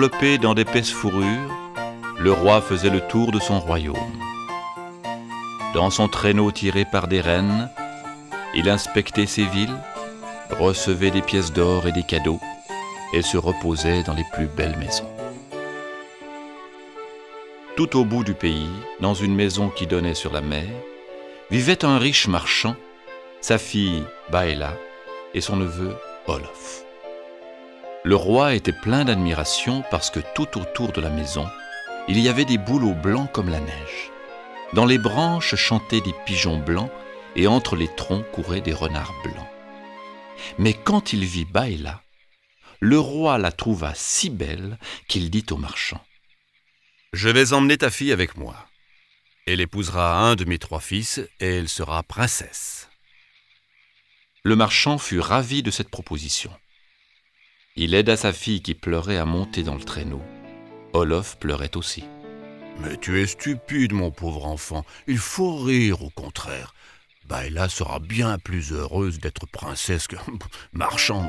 Enveloppé dans d'épaisses fourrures, le roi faisait le tour de son royaume. Dans son traîneau tiré par des rennes, il inspectait ses villes, recevait des pièces d'or et des cadeaux, et se reposait dans les plus belles maisons. Tout au bout du pays, dans une maison qui donnait sur la mer, vivait un riche marchand, sa fille Baéla et son neveu Olof. Le roi était plein d'admiration parce que tout autour de la maison, il y avait des bouleaux blancs comme la neige. Dans les branches chantaient des pigeons blancs et entre les troncs couraient des renards blancs. Mais quand il vit Baéla, le roi la trouva si belle qu'il dit au marchand : « Je vais emmener ta fille avec moi. Elle épousera un de mes 3 fils et elle sera princesse. » Le marchand fut ravi de cette proposition. Il aida sa fille qui pleurait à monter dans le traîneau. Olof pleurait aussi. « Mais tu es stupide, mon pauvre enfant. Il faut rire, au contraire. Baéla sera bien plus heureuse d'être princesse que marchande. »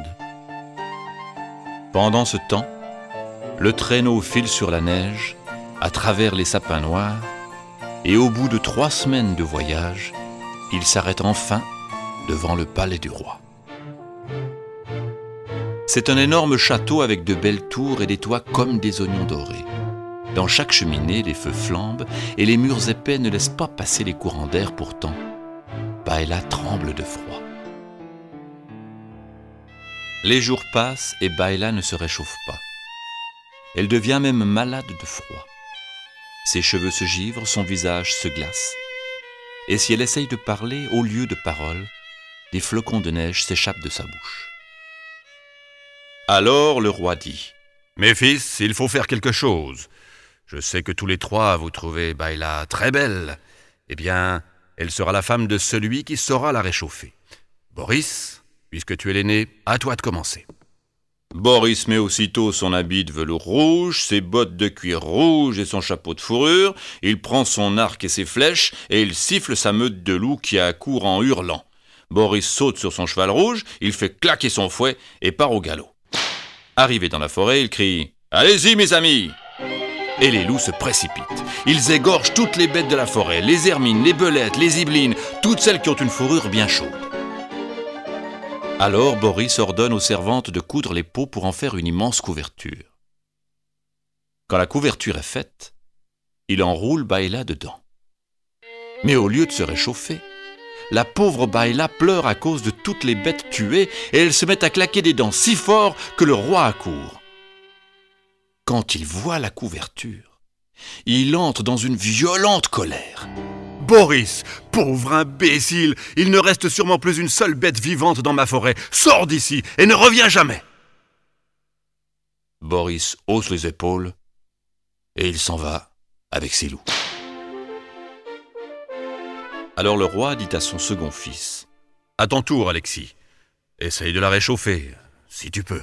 Pendant ce temps, le traîneau file sur la neige, à travers les sapins noirs, et au bout de 3 semaines de voyage, il s'arrête enfin devant le palais du roi. C'est un énorme château avec de belles tours et des toits comme des oignons dorés. Dans chaque cheminée, les feux flambent et les murs épais ne laissent pas passer les courants d'air. Pourtant, Baéla tremble de froid. Les jours passent et Baéla ne se réchauffe pas. Elle devient même malade de froid. Ses cheveux se givrent, son visage se glace. Et si elle essaye de parler, au lieu de paroles, des flocons de neige s'échappent de sa bouche. Alors le roi dit : « Mes fils, il faut faire quelque chose. Je sais que tous les 3 vous trouvez Baéla très belle. Eh bien, elle sera la femme de celui qui saura la réchauffer. Boris, puisque tu es l'aîné, à toi de commencer. » Boris met aussitôt son habit de velours rouge, ses bottes de cuir rouge et son chapeau de fourrure. Il prend son arc et ses flèches et il siffle sa meute de loups qui accourt en hurlant. Boris saute sur son cheval rouge, il fait claquer son fouet et part au galop. Arrivé dans la forêt, il crie : « Allez-y, mes amis !» Et les loups se précipitent. Ils égorgent toutes les bêtes de la forêt, les hermines, les belettes, les ziblines, toutes celles qui ont une fourrure bien chaude. Alors Boris ordonne aux servantes de coudre les peaux pour en faire une immense couverture. Quand la couverture est faite, il enroule Baéla dedans. Mais au lieu de se réchauffer, la pauvre Baéla pleure à cause de toutes les bêtes tuées et elle se met à claquer des dents si fort que le roi accourt. Quand il voit la couverture, il entre dans une violente colère. « Boris, pauvre imbécile, il ne reste sûrement plus une seule bête vivante dans ma forêt. Sors d'ici et ne reviens jamais !» Boris hausse les épaules et il s'en va avec ses loups. Alors le roi dit à son second fils : « À ton tour, Alexis. Essaye de la réchauffer, si tu peux. »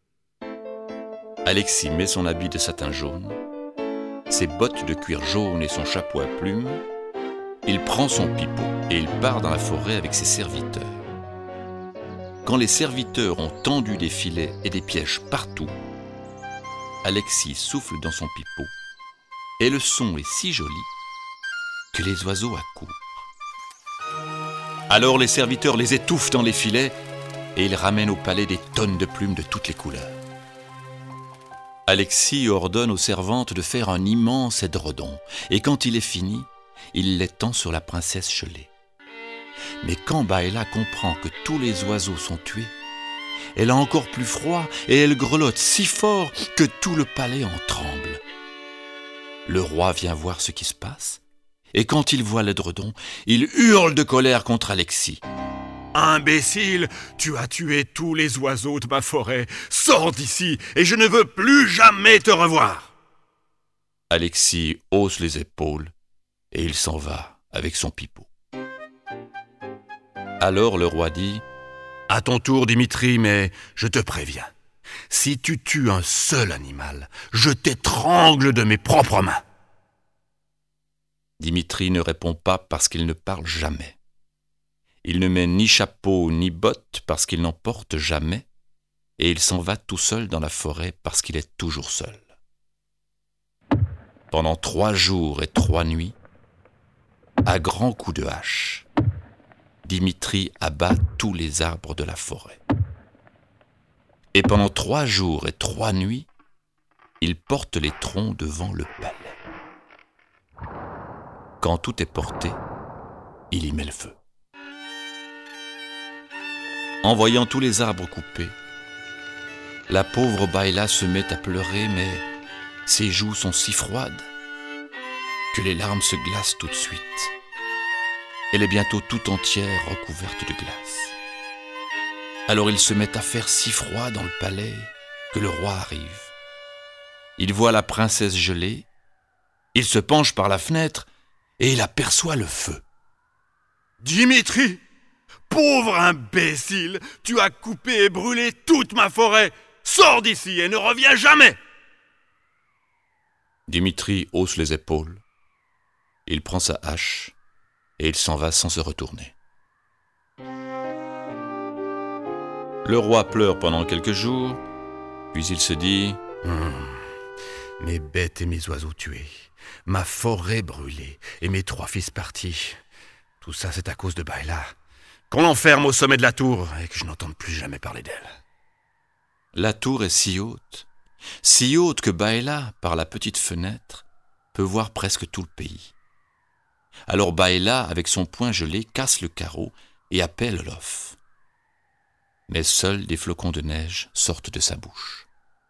Alexis met son habit de satin jaune, ses bottes de cuir jaune et son chapeau à plumes. Il prend son pipeau et il part dans la forêt avec ses serviteurs. Quand les serviteurs ont tendu des filets et des pièges partout, Alexis souffle dans son pipeau et le son est si joli que les oiseaux accourent. Alors les serviteurs les étouffent dans les filets et ils ramènent au palais des tonnes de plumes de toutes les couleurs. Alexis ordonne aux servantes de faire un immense édredon et quand il est fini, il l'étend sur la princesse Gelée. Mais quand Baéla comprend que tous les oiseaux sont tués, elle a encore plus froid et elle grelotte si fort que tout le palais en tremble. Le roi vient voir ce qui se passe et quand il voit l'édredon, il hurle de colère contre Alexis. « Imbécile, tu as tué tous les oiseaux de ma forêt. Sors d'ici et je ne veux plus jamais te revoir !» Alexis hausse les épaules et il s'en va avec son pipeau. Alors le roi dit : « À ton tour, Dimitri, mais je te préviens. Si tu tues un seul animal, je t'étrangle de mes propres mains. » Dimitri ne répond pas parce qu'il ne parle jamais. Il ne met ni chapeau ni bottes parce qu'il n'en porte jamais, et il s'en va tout seul dans la forêt parce qu'il est toujours seul. pendant 3 jours et 3 nuits, à grands coups de hache, Dimitri abat tous les arbres de la forêt. Et pendant 3 jours et 3 nuits, il porte les troncs devant le palais. Quand tout est porté, il y met le feu. En voyant tous les arbres coupés, la pauvre Baïla se met à pleurer, mais ses joues sont si froides que les larmes se glacent tout de suite. Elle est bientôt tout entière recouverte de glace. Alors il se met à faire si froid dans le palais que le roi arrive. Il voit la princesse gelée, il se penche par la fenêtre et il aperçoit le feu. « Dimitri, pauvre imbécile, tu as coupé et brûlé toute ma forêt. Sors d'ici et ne reviens jamais !» Dimitri hausse les épaules, il prend sa hache et il s'en va sans se retourner. Le roi pleure pendant quelques jours, puis il se dit « Mes bêtes et mes oiseaux tués, ma forêt brûlée et mes 3 fils partis. Tout ça, c'est à cause de Baïla. Qu'on l'enferme au sommet de la tour et que je n'entende plus jamais parler d'elle. » La tour est si haute que Baïla, par la petite fenêtre, peut voir presque tout le pays. Alors Baïla, avec son poing gelé, casse le carreau et appelle Olof. Mais seuls des flocons de neige sortent de sa bouche.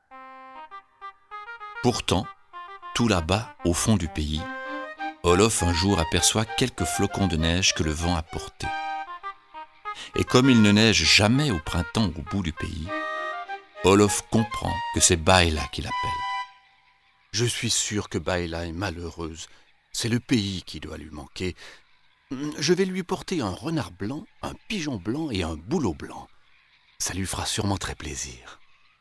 Pourtant, tout là-bas, au fond du pays, Olof un jour aperçoit quelques flocons de neige que le vent a portés. Et comme il ne neige jamais au printemps au bout du pays, Olof comprend que c'est Baïla qui l'appelle. « Je suis sûr que Baïla est malheureuse. C'est le pays qui doit lui manquer. Je vais lui porter un renard blanc, un pigeon blanc et un bouleau blanc. Ça lui fera sûrement très plaisir. »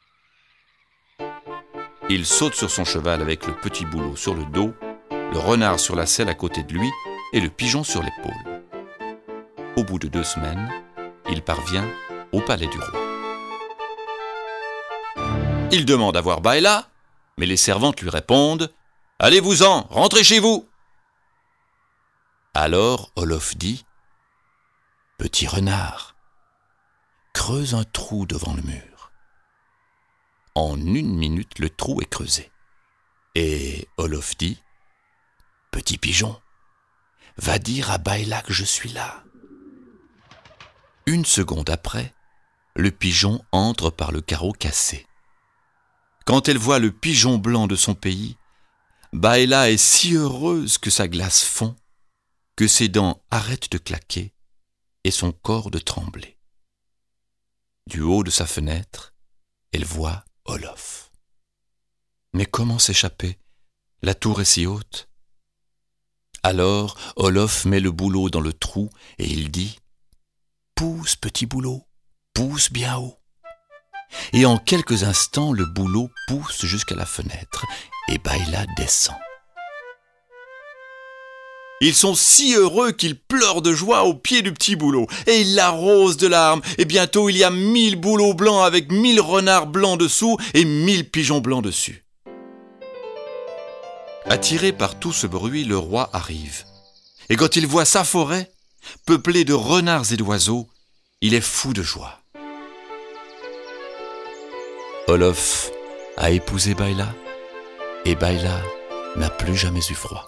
Il saute sur son cheval avec le petit bouleau sur le dos, le renard sur la selle à côté de lui et le pigeon sur l'épaule. Au bout de 2 semaines, il parvient au palais du roi. Il demande à voir Baïla, mais les servantes lui répondent « Allez-vous-en, rentrez chez vous !» Alors Olof dit « Petit renard, creuse un trou devant le mur. » En 1 minute, le trou est creusé. Et Olof dit « Petit pigeon, va dire à Baïla que je suis là. » 1 seconde après, le pigeon entre par le carreau cassé. Quand elle voit le pigeon blanc de son pays, Baïla est si heureuse que sa glace fond, que ses dents arrêtent de claquer et son corps de trembler. Du haut de sa fenêtre, elle voit Olof. Mais comment s'échapper? La tour est si haute. Alors Olof met le bouleau dans le trou et il dit « Pousse, petit bouleau, pousse bien haut. » Et en quelques instants, le bouleau pousse jusqu'à la fenêtre et Baïla descend. Ils sont si heureux qu'ils pleurent de joie au pied du petit bouleau et ils l'arrosent de larmes et bientôt il y a 1000 bouleaux blancs avec 1000 renards blancs dessous et 1000 pigeons blancs dessus. Attiré par tout ce bruit, le roi arrive et quand il voit sa forêt, peuplée de renards et d'oiseaux, il est fou de joie. Olof a épousé Baïla et Baïla n'a plus jamais eu froid.